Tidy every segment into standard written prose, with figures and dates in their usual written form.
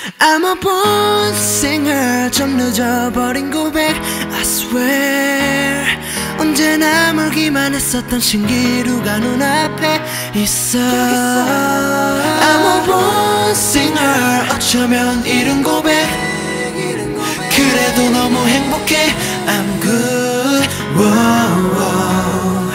I'm a born singer 좀 늦어버린 고백 I swear 언제나 멀기만 했었던 신기루가 눈앞에 있어 I'm a born singer 어쩌면 이른 고백 그래도 너무 행복해 I'm good whoa, whoa.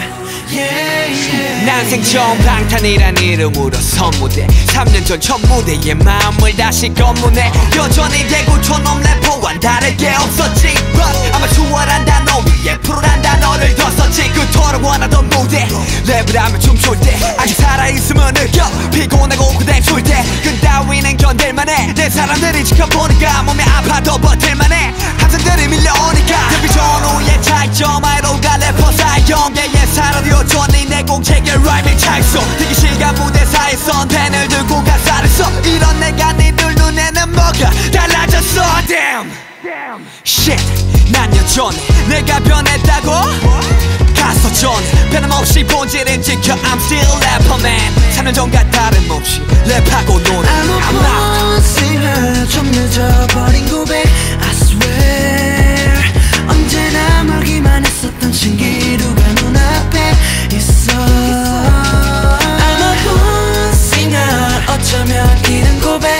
난생 처음 방탄이란 이름으로 선무대 3년 전 첫 무대에 마음을 다시 검문해 여전히 대구촌놈 래퍼와는 다르게 없었지 But 아마 추월한 단어 위에 프로란 단어를 더 썼지 그토록 원하던 무대 랩을 하며 춤출 때 아직 살아있음을 느껴 피곤하고 그대출 때 그 따위는 견딜만해 내 사람들이 지켜보니까 몸이 아파도 버틸만해 항상 들이밀려오니까 데뷔 전후의 차이점 아이로가 래퍼 사이 연계의 사라디오 전이 내 공책에 라임을 찰수 되게 시간 무대사에선 펜을 들고 가사를 써 이런 내가 니들 눈에는 뭐가 달라졌어 Damn Shit 난 여전해 내가 변했다고? 가서 전해 변함없이 본질을 지켜 I'm still rapper man 3년 전과 다름없이 랩하고 노래 I'm a born singer 좀 늦어버린 고백 I swear 언제나 멀기만 했었던 신기루가 눈앞에 있어 I'm a born singer 어쩌면 이른 고백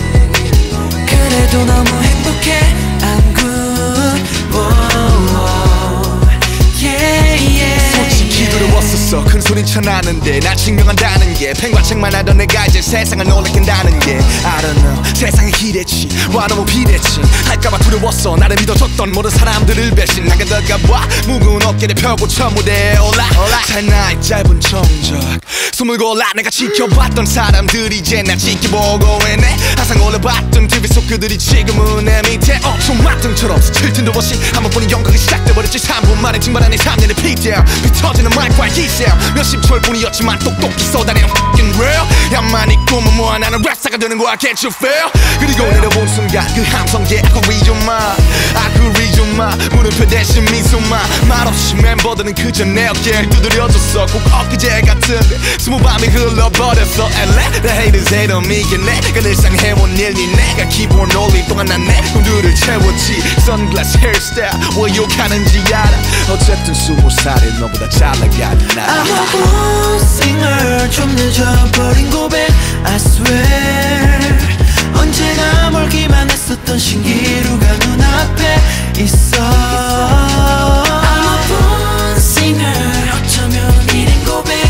그래도 너무 행복해 I'm good whoa, whoa. Yeah, yeah. 솔직히 두려웠었어 큰 소린 쳐나는데 날 증명한다는 게 팽과책만 하던 내가 이제 세상을 놀래킨다는 게 I don't know 세상에 기대치 와 너무 비대칭 할까봐 두려웠어 나를 믿어줬던 모든 사람들을 배신 나가 들어가봐 무거운 어깨를 펴고 첫 무대에 올라 잘 나의 짧은 정적 숨을 골라 내가 지켜봤던 사람들이 이제 날 지켜보고 있네 항상 올려봤던 TV 속 그들이 지금은 내 밑에 손막등처럼 스칠 틈도 없이 한 번뿐인 영광이 시작돼버렸지 3분 만에 증발한 내 3년의 피대야 비터지는 마이크와 희생 몇십 초일뿐이었지만 똑똑히 쏟아내는 fucking real 야만 있고만 뭐야 나는 랩사가 되는 거야 can't you feel 그리고 내려본 순간 그 함성계 아쿠리 좀마 물음표 대신 미소만 말없이 멤버들은 그저 내 어깨를 두드려줬어 꼭 엊그제 같은데 20밤이 흘러버렸어 LA The haters hate on me 내가 늘상 해온 일이 내가 기본 올린 동안 난 내 꿈들을 채웠지 선글라스 헤어스타일 왜 욕하는지 알아 어쨌든 20살에 너보다 잘 나가는 나 I'm a born singer 좀 늦어버린 고백 I swear 언제나 멀기만 했었던 신기루가 눈앞에 있어 I'm a born singer 어쩌면 이른 고백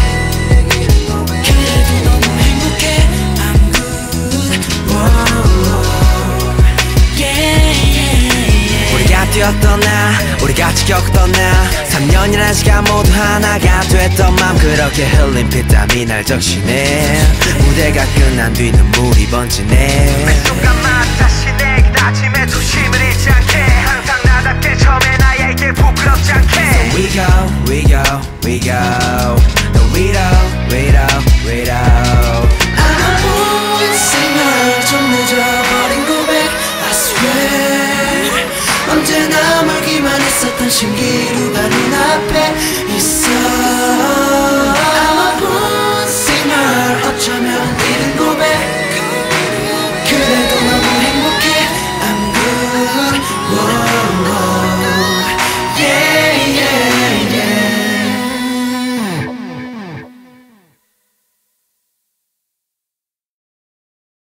그래도 너무 행복해 I'm good whoa, yeah, yeah. 우리가 뛰었던 나 우리같이 겪었던 나 3년이란 시간 모두 하나가 됐던 맘 그렇게 흘린 피땀이 날 적시네 무대가 끝난 뒤 눈물이 번지네 매 순간마다 다시 내게 다짐해 조심을 잊지 않게 항상 나답게 처음에 나에게 부끄럽지 않게 So we go, we go, we go No we don't, we don't, we don't I'm a born singer 좀 늦어버린 고백 I swear 언제나 멀기만 했었던 신기